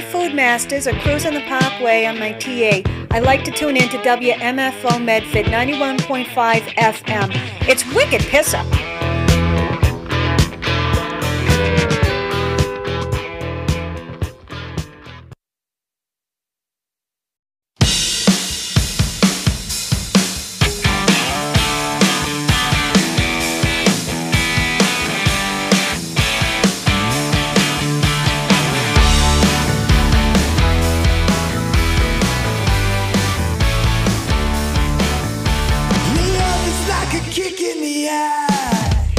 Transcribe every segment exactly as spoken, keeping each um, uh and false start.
Foodmasters or cruising the Parkway on my T A, I like to tune in to W M F O Medford ninety-one point five F M. It's wicked piss up. Kick in the eye.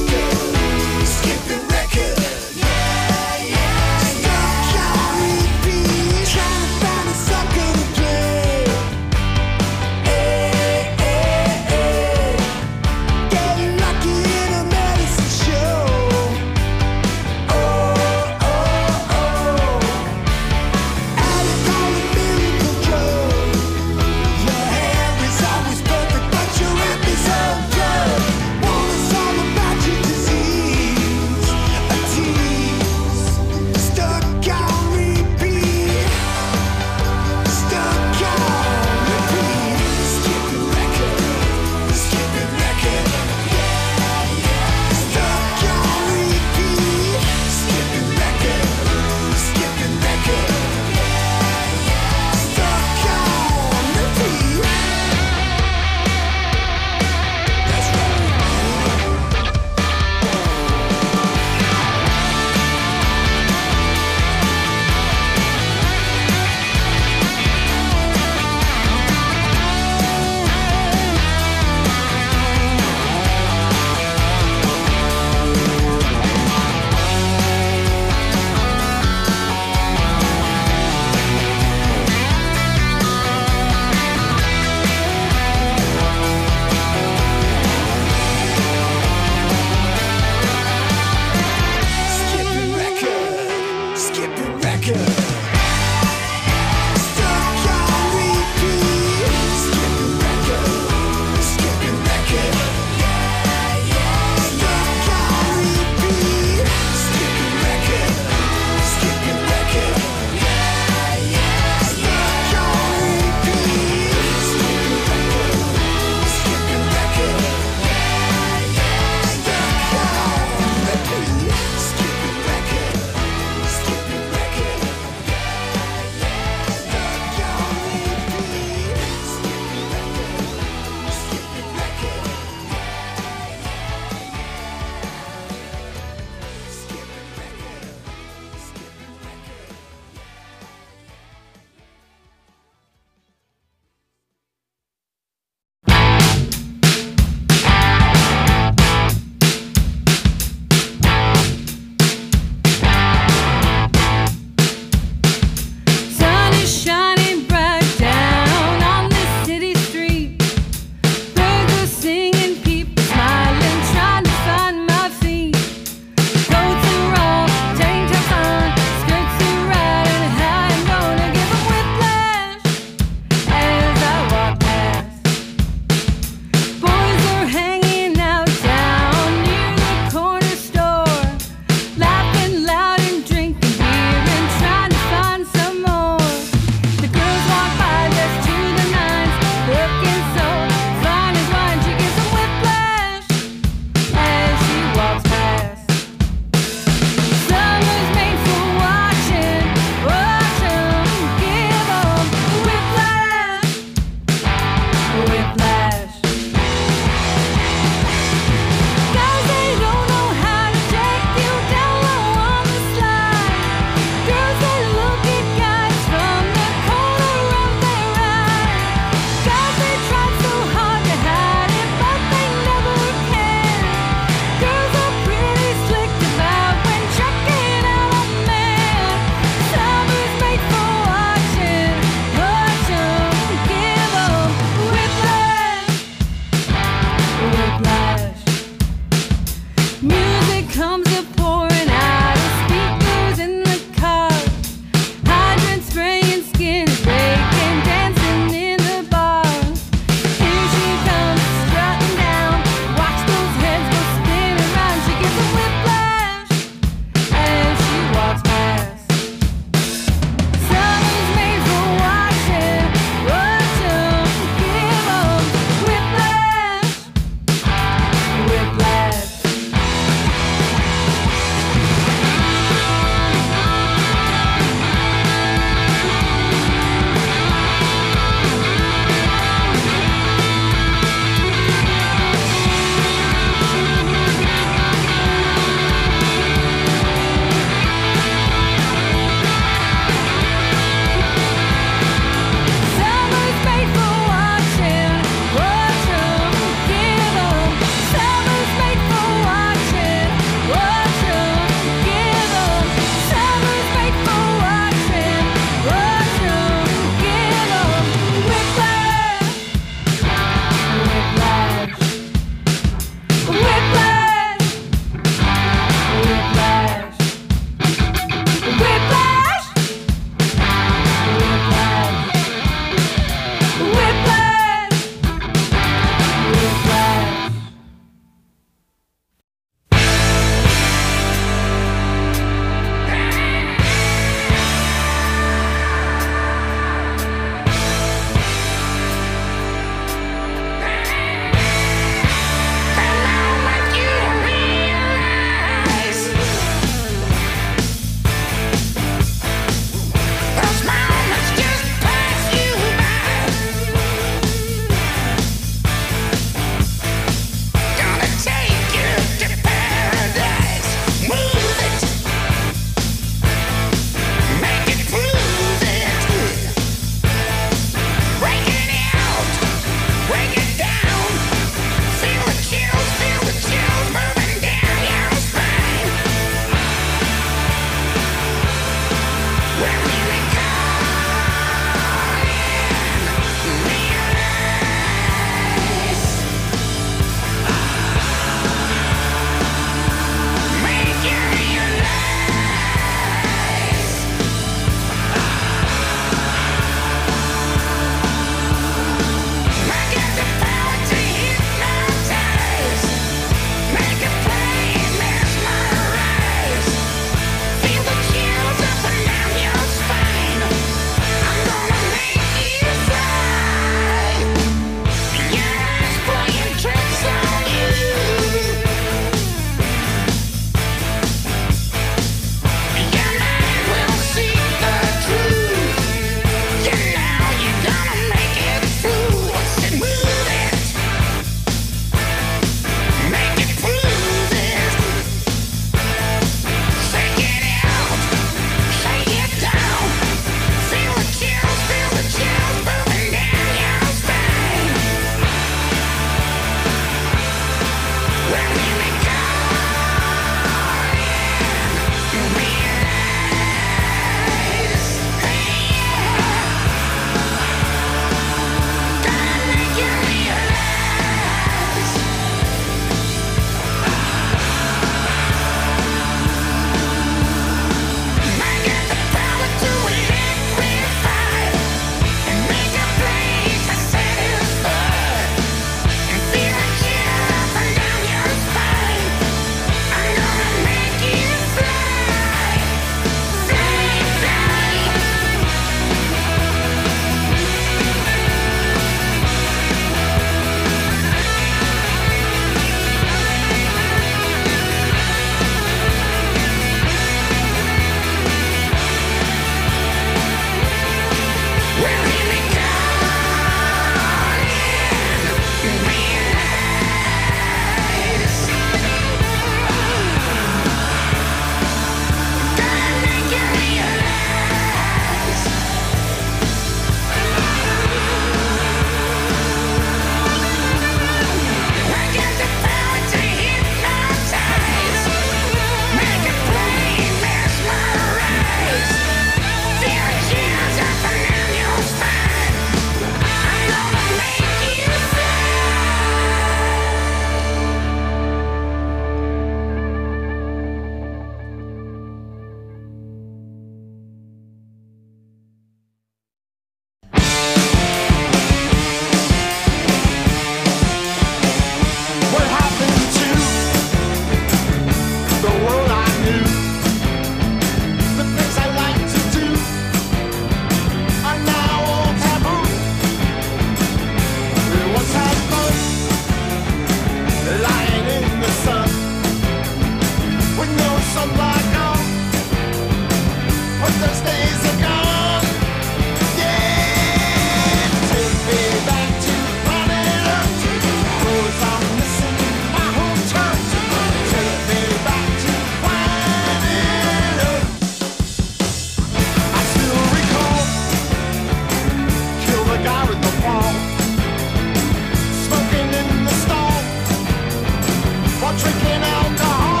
guy with the ball, smoking in the stall, while drinking alcohol.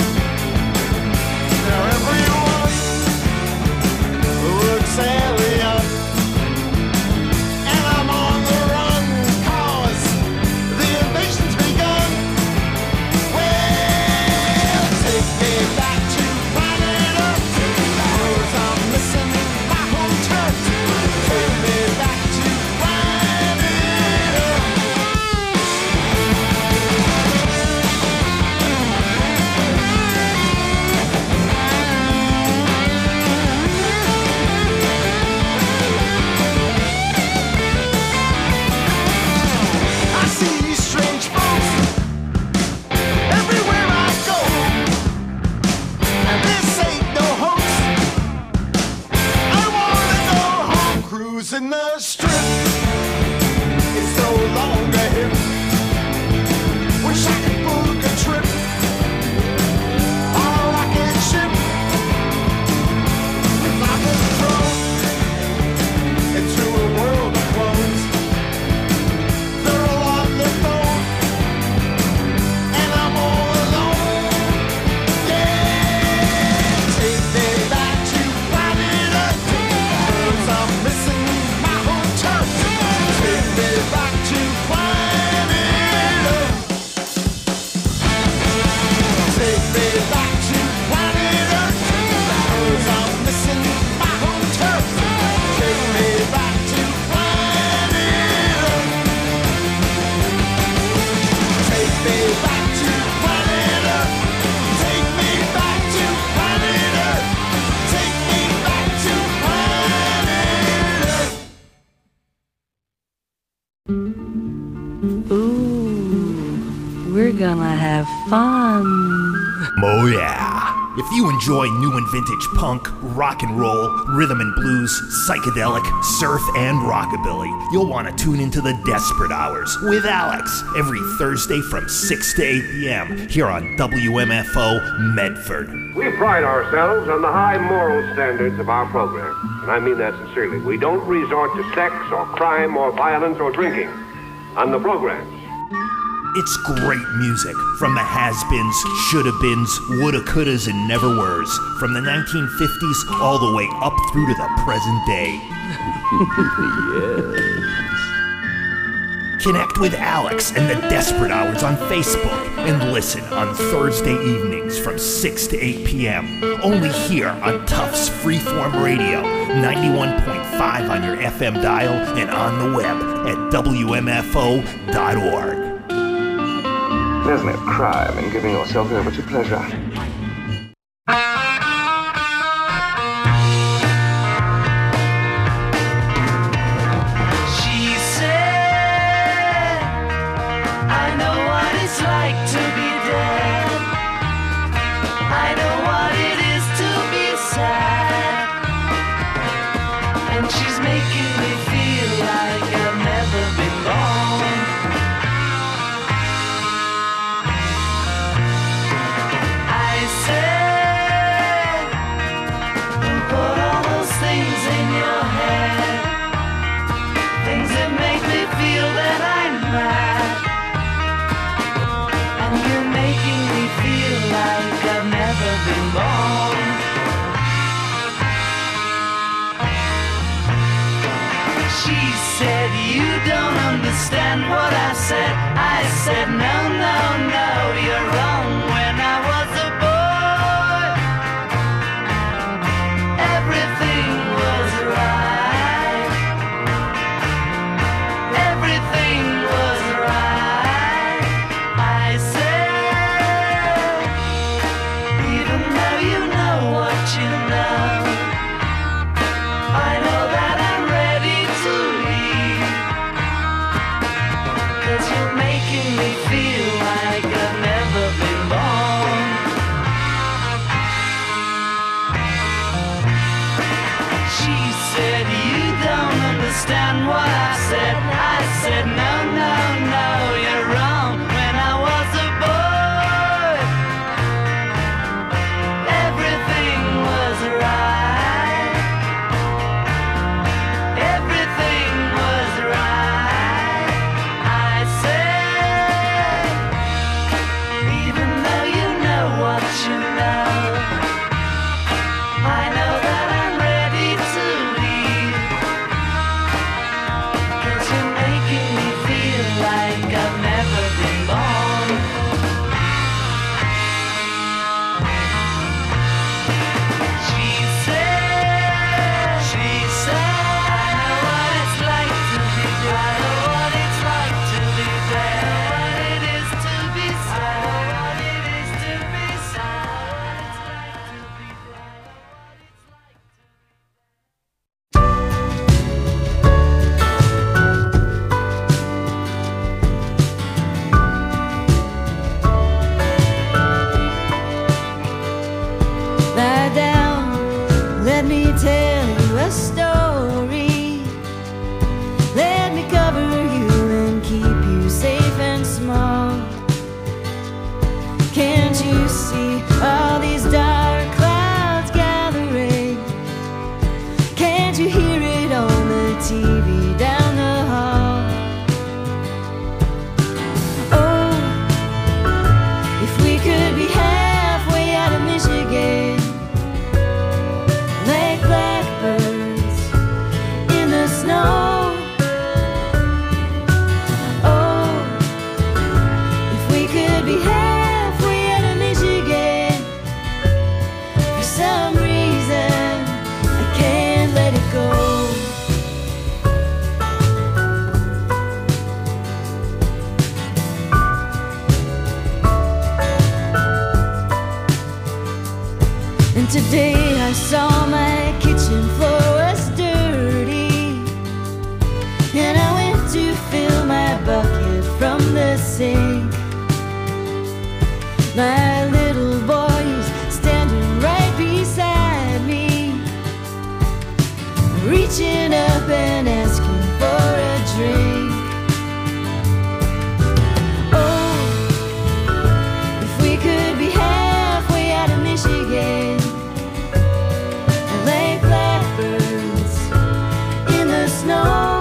Now everyone looks alien, and I'm on the run, cause the invasion's begun. Well, take me back to planet Earth, cause I'm missing my home turf. Take me back to planet Earth. I see strange folks everywhere I go, and this ain't no hoax. I wanna go home, cruising the strip. It's no longer hip. Wish I could book a trip on a rocket ship. If I was thrown into a world of clones, they're all on the phone, and I'm all alone. Yeah, take me back to planet Earth, cause I'm missing my home turf. Take me back to planet Earth. Take me back to planet Earth, cause I'm missing my home turf. Take me back to planet Earth. Take me back to planet Earth. Take me back to planet Earth. Take me back to planet Earth. Ooh, we're gonna have fun. Oh yeah. If you enjoy new and vintage punk, rock and roll, rhythm and blues, psychedelic, surf, and rockabilly, you'll want to tune into the Desperate Hours with Alex every Thursday from six to eight p.m. here on W M F O Medford. We pride ourselves on the high moral standards of our program, and I mean that sincerely. We don't resort to sex or crime or violence or drinking on the programs. It's great music from the has-beens, shoulda-beens, woulda-couldas, and never-weres, from the nineteen fifties all the way up through to the present day. Yes. Connect with Alex and the Desperate Hours on Facebook and listen on Thursday evenings from six to eight p.m. only here on Tufts Freeform Radio, ninety-one point five on your F M dial and on the web at W M F O dot org. There's no crime in giving yourself over to pleasure. She said, I know what it's like to be dead. I know what it is to be sad. And she's making me feel like I've never been born. Understand what I said. I said no, no, no, you're wrong. When I was a boy, everything was right. Everything was right. I said, even though you know what you know, I know that I'm ready to leave. 'Cause you're making me feel like a and I went to fill my bucket from the sink. My little boy is standing right beside me, reaching up and asking for a drink. Oh, if we could be halfway out of Michigan and lay blackbirds in the snow.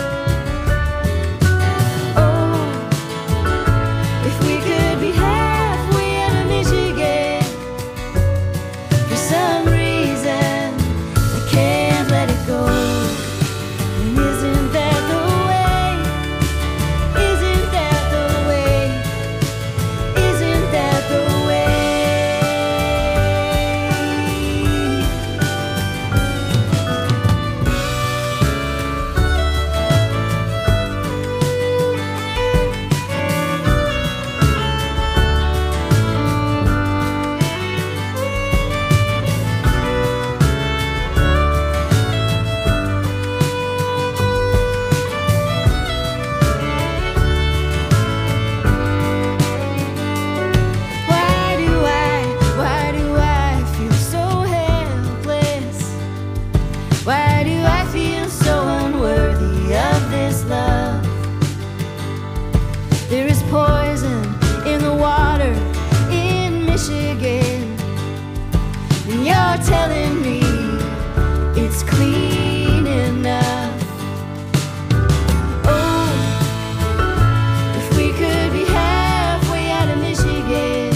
Oh, if we could be halfway out of Michigan, for some reason I can't let it go. And isn't that the way? Isn't that the way? Isn't that the way? Why do I, why do I feel so helpless? Why do I feel so unworthy of this love? There is poison in the water in Michigan, and you're telling me it's clean enough. Oh, if we could be halfway out of Michigan,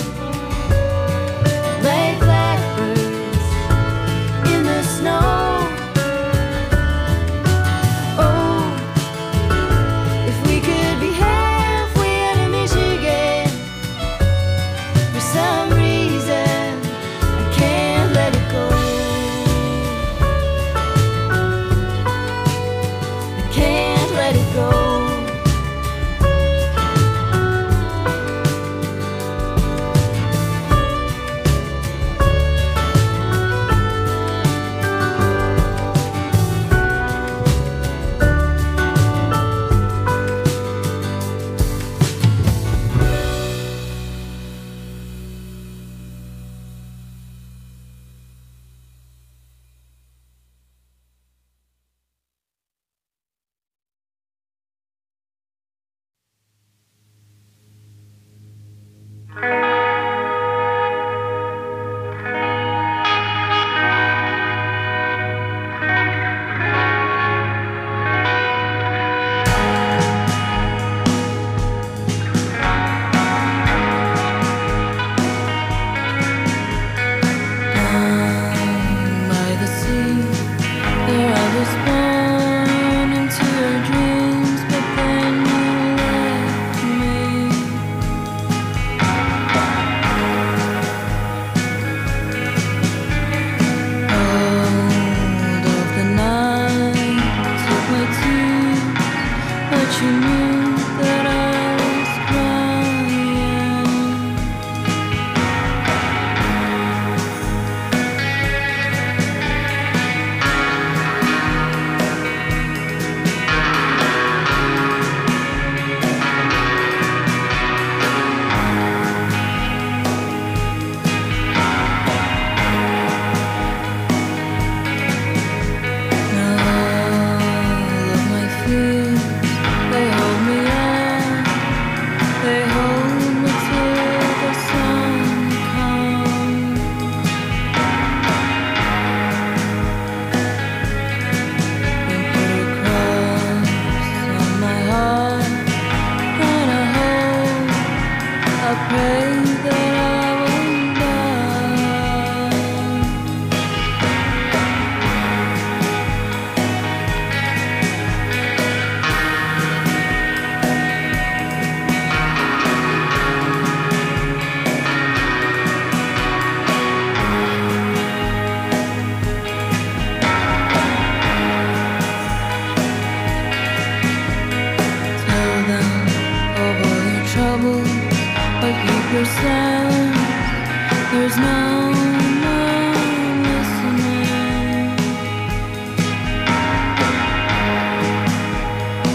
like blackbirds in the snow. Oh, if we could be halfway out of Michigan, for some reason I can't let it go. I can't let it go. By the sea, there I was born into your dreams, but then you left me. Cold of the night took my tears, but you knew that I was crying. All of my fears, they hold me up. They hold me till the sun comes. They put a cross on my heart, and I hope, I pray that I won't die. Tell them of all your troubles, but keep your silence. There's no one listening.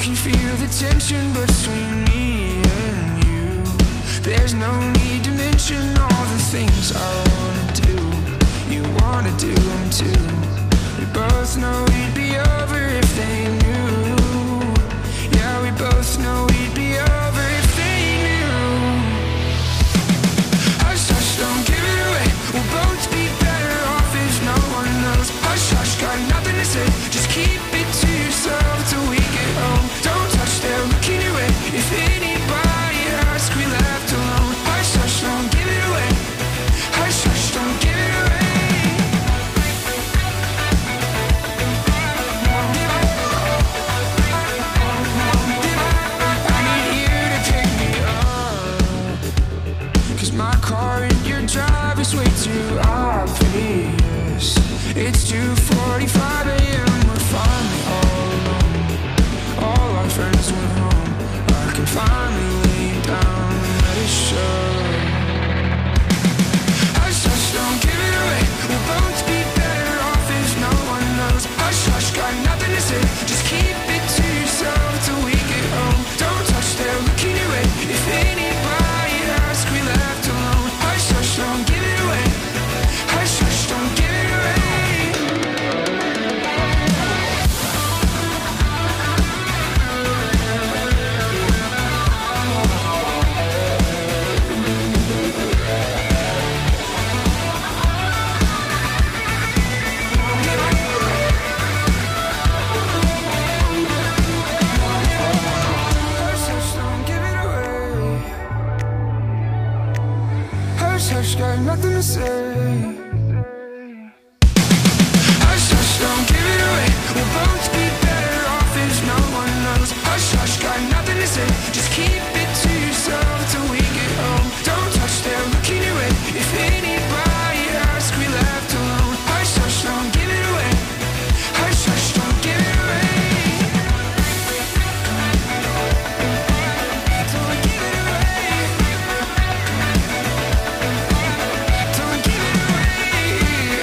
can feel the tension between me and you. There's no need to mention all the things I wanna do. You wanna do them too. We both know we'd be over if they knew. Yeah, we both know we'd be over if they knew. Hush, hush, don't give it away. We'll both be better off if no one knows. Hush, hush, got nothing to say. Just keep it to yourself till we get home. Don't touch, they're looking your way. If anybody asks, we left alone. Hush, hush, don't give it away. Hush, hush, don't give it away. I need you to pick me up, 'cause my car in your drive is way too obvious. It's two forty-five a m We're finally all alone. All our friends went home. I can finally lay down and let it show. Hush, hush, don't give it away. We'll both be better off if no one knows. Hush, hush, got nothing to say. Just keep it to yourself till we get home. Don't touch, they're looking your way. If anybody asks, we left alone. Hush, hush, don't give it away. Hush, hush, don't give it away. Hush, hush, don't give it away. Hush, hush, got nothing to say. Hush, hush, don't give it away. We'll both be better off if no one knows. Hush, hush, got nothing to say. Just keep it to yourself till we get home. Don't touch, they're looking your way. If anybody asks, we left alone. Hush, hush, don't give it away. Hush, hush, don't give it away. Don't give it away. Don't give it away.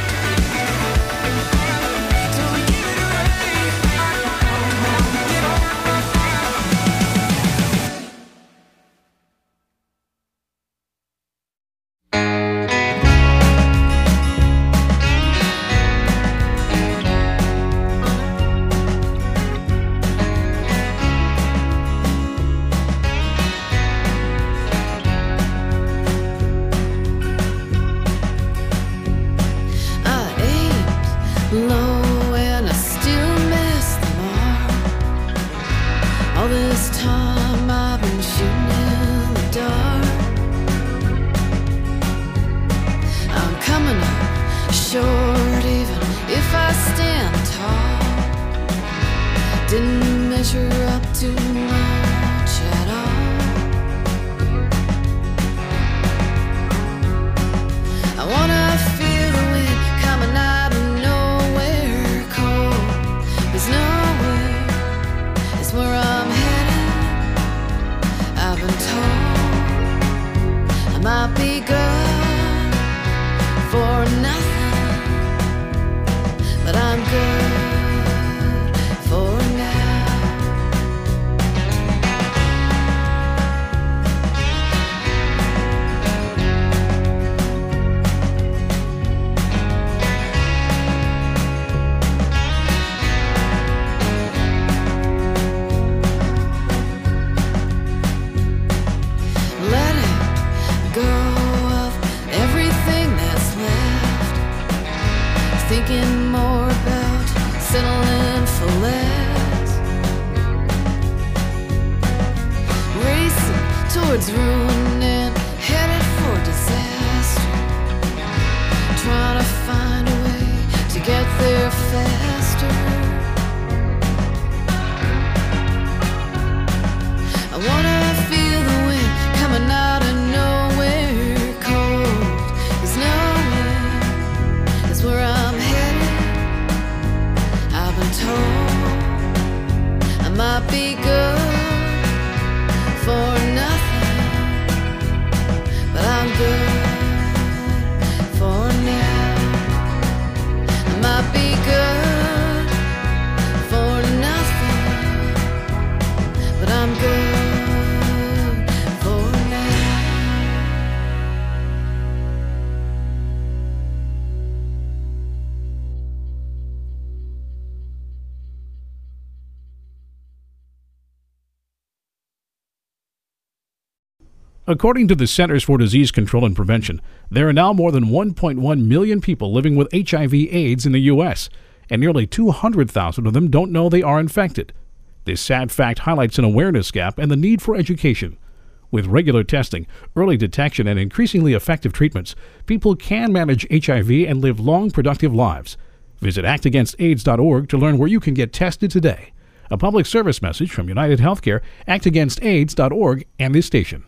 Don't give it away. I aimed low and I still missed the mark. All this time I've been shooting in the dark. I'm coming up short even if I stand tall. Didn't measure up to much at all. I wanna feel the wind coming out of nowhere cold. There's nowhere, it's where I'm headed. I've been told I might be good for nothing, but I'm good for now. Letting go of everything that's left. Thinking more about settling for less. Racing towards ruin and headed for disaster. Trying to find a way to get there faster. I wanna feel the wind coming out of nowhere cold. There's nowhere, that's where I'm headed. I've been told I might be good for nothing, but I'm good for now. I might be good for nothing, According to the Centers for Disease Control and Prevention, there are now more than one point one million people living with H I V AIDS in the U S, and nearly two hundred thousand of them don't know they are infected. This sad fact highlights an awareness gap and the need for education. With regular testing, early detection, and increasingly effective treatments, people can manage H I V and live long, productive lives. Visit act against AIDS dot org to learn where you can get tested today. A public service message from United Healthcare, act against AIDS dot org, and this station.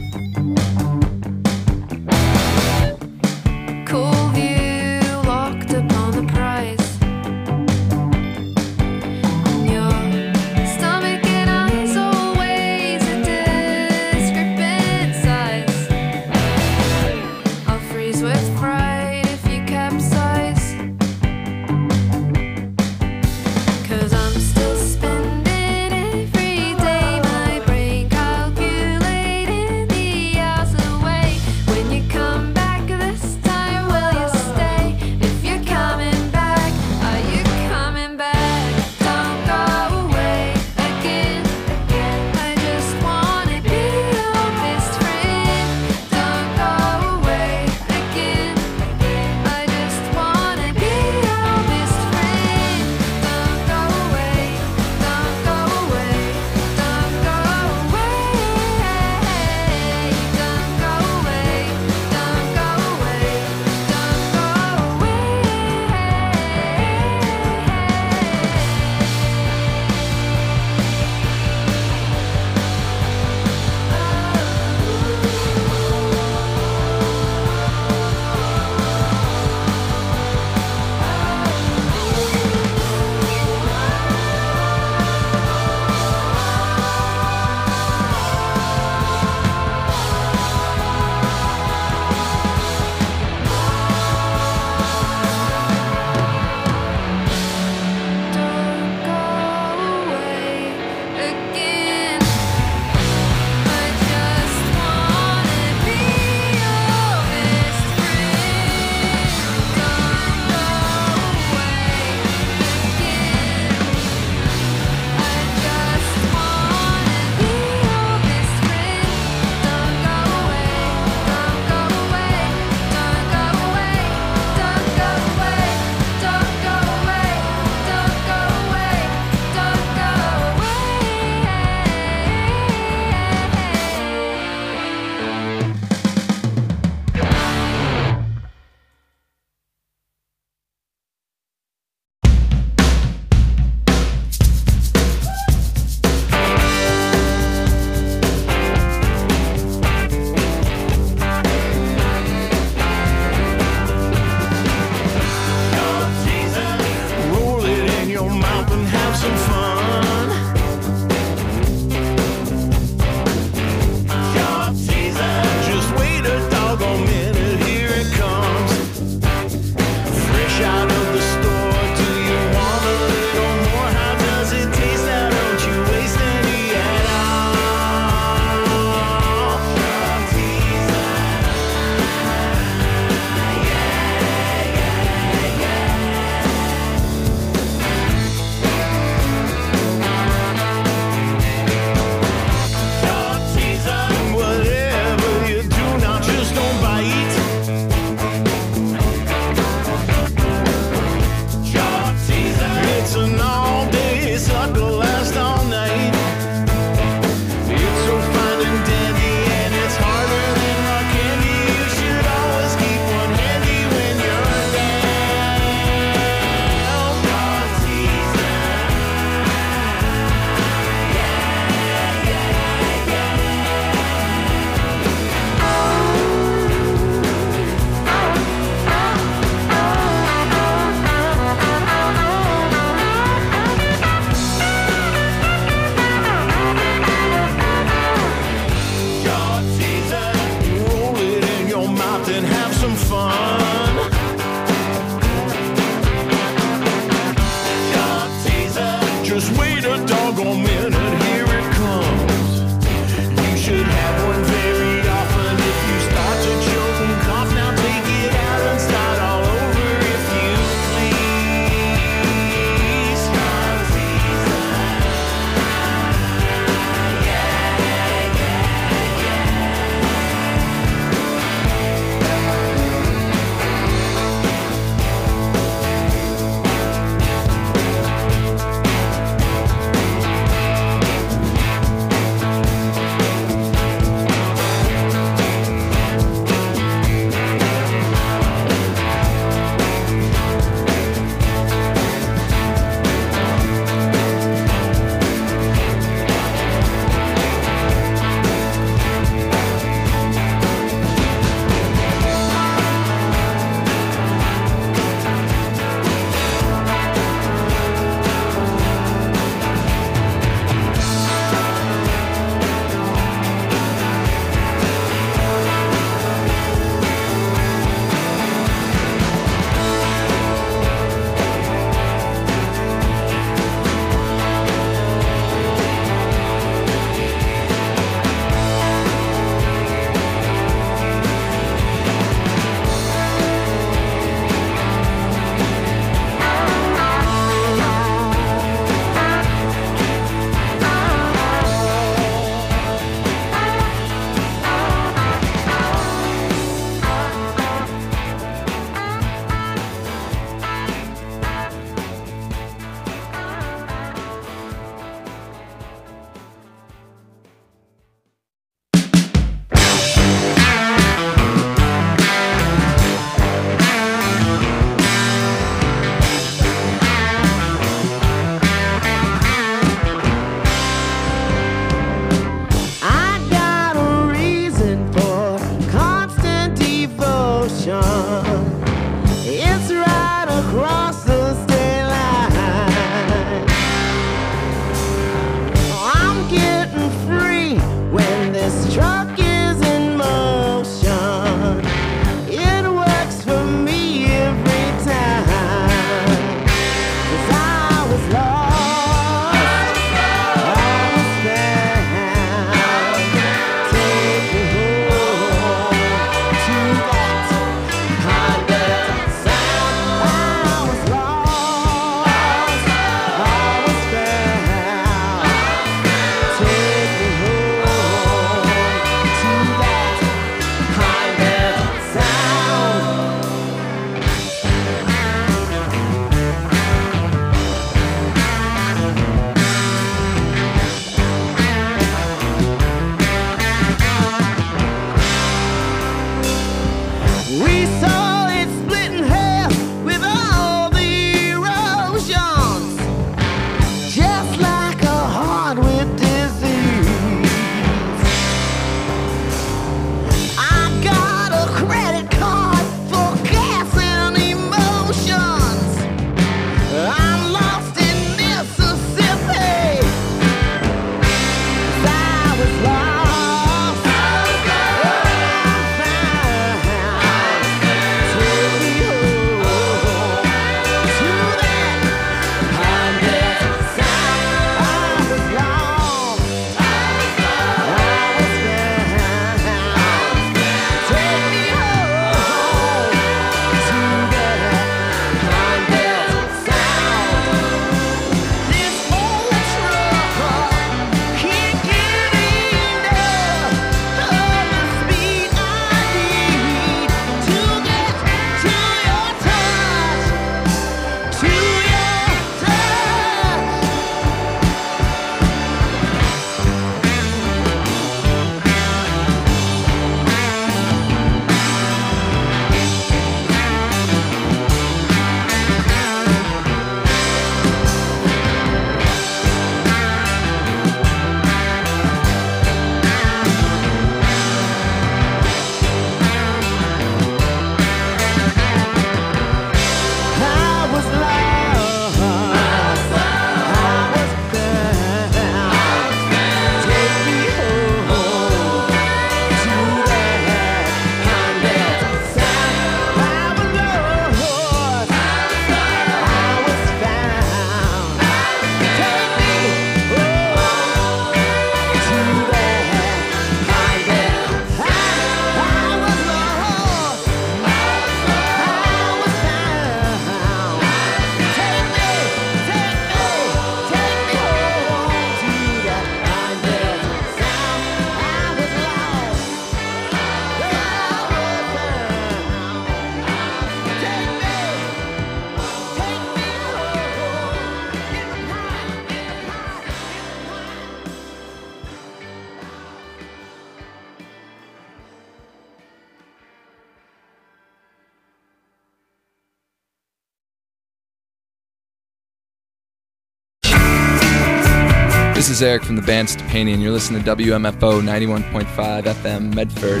is Eric from the band Stepanian. You're listening to W M F O ninety-one point five F M Medford.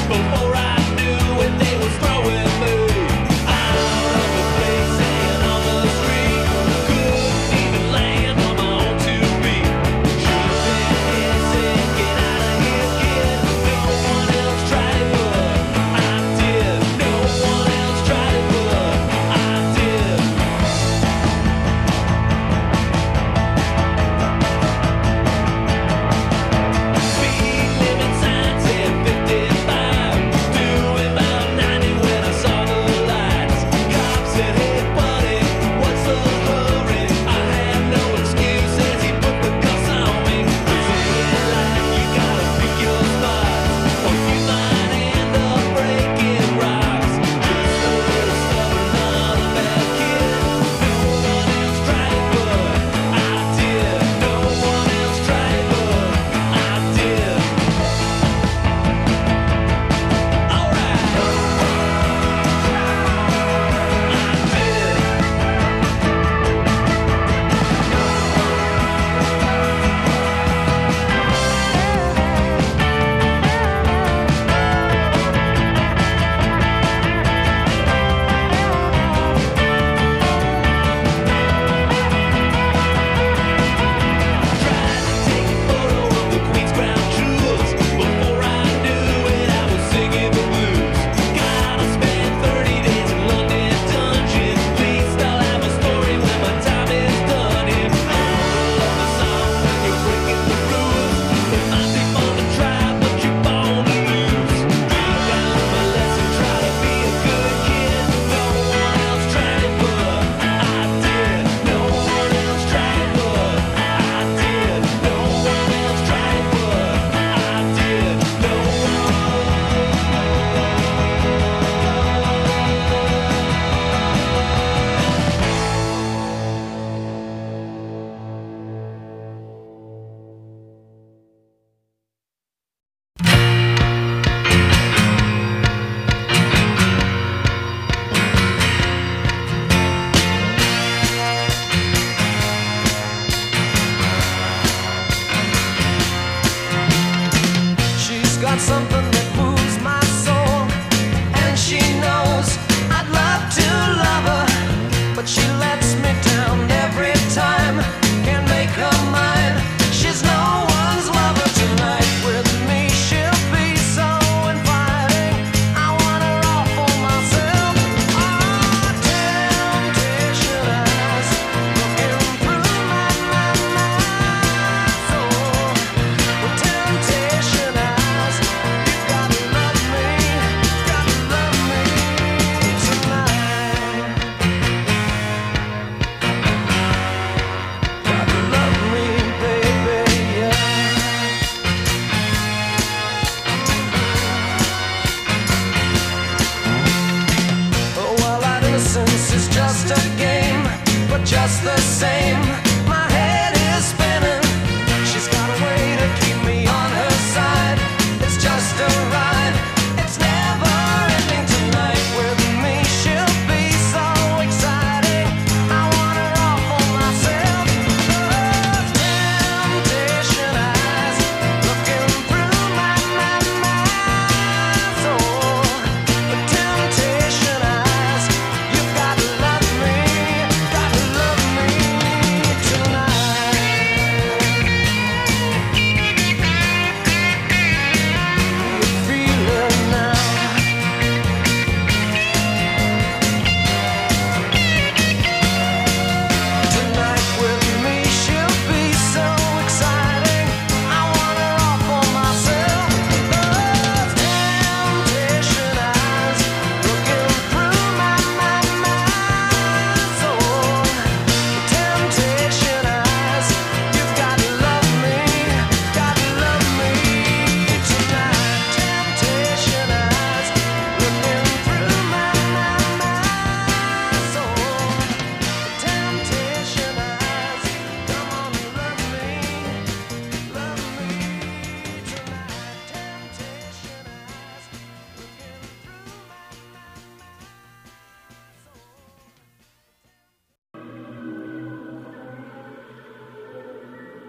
Before I knew when they was throwing me out of the place and all the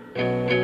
Thank